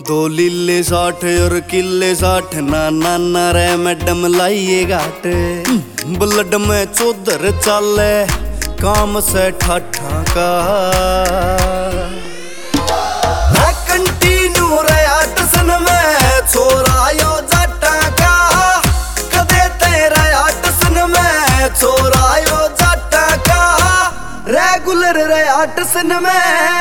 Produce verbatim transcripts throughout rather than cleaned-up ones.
दो लीले साठ और किले साठ ना ना ना रे मैडम लाइए घाट। ब्लड में चौधर चाले काम से ठाठा का कंटिन्यू रे आटसन में छोरा यो जाटा का कदे तेरा आटसन में छोरा यो जाटा का रेगुलर रे आटसन में।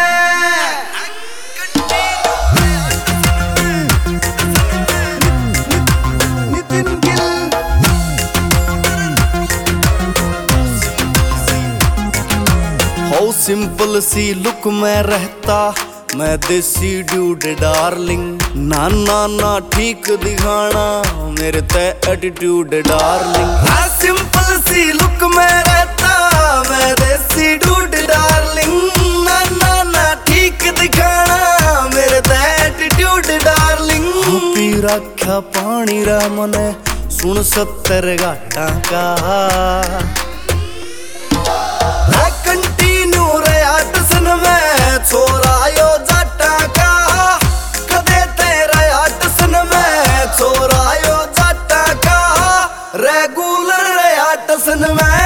हाउ सिंपल सी लुक में रहता मैं देसी ड्यूड डार्लिंग। ना ना ना ठीक दिखाना मेरे ते एटीट्यूड डार्लिंग। हाँ सिंपल सी लुक में रहता मैं देसी ड्यूड डार्लिंग। ना ना ना ठीक दिखाना मेरे ते एटीट्यूड डार्लिंग। पी रखा पानी रा मने सुन सत्तर घाटा का छोरा यो जाटा का कदे तेरा आटसन में छोरा यो जाटा का रेगुलर रे आटसन में।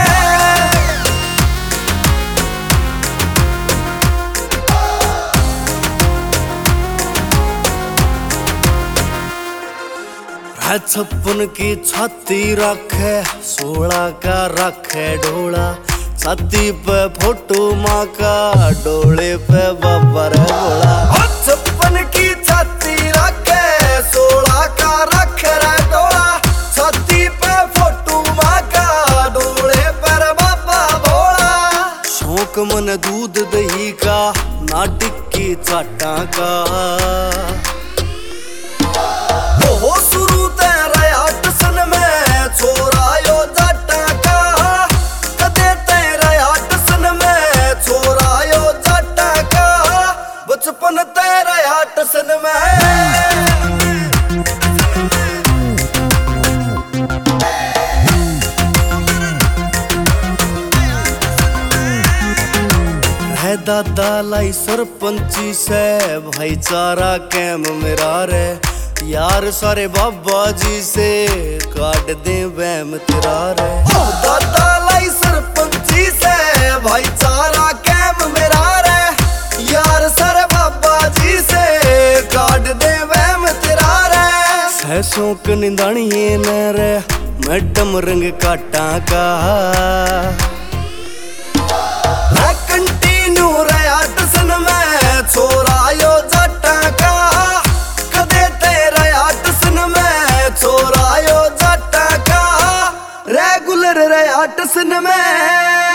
छप्पन की छाती रखे सोलह का रखे डोला। छाती पे फोटो माँ का डोले पे बाबा रे बोला। छप्पन की छाती रखे सोलह का रख रे डोला। छाती पे फोटो माँ का डोले पर बाबा भोला। शौक मन दूध दही का ना टिक्की चाटा का हो शुरू तेरा आटसन में छोरा यो जाटा का कदे तेरा आटसन में छोरा यो जाटा का बचपन तेरा आटसन में। है दादा लाई सरपंची से भाईचारा कैम मेरा रे यार सारे बाबा जी से काट दे वहम तेरा रे। ओ दादा लाई सरपंची से भाईचारा कैम मेरा रे यार सारे बाबा जी से काट दे वहम तेरा रे। सैसों के निंदानिए न रे मैडम रंग काटा का कंटिन्यू रे आटसन में छोरा यो जाटा का कदे तेरा आटसन में छोरा यो जाटा का रेगुलर रे आटसन में।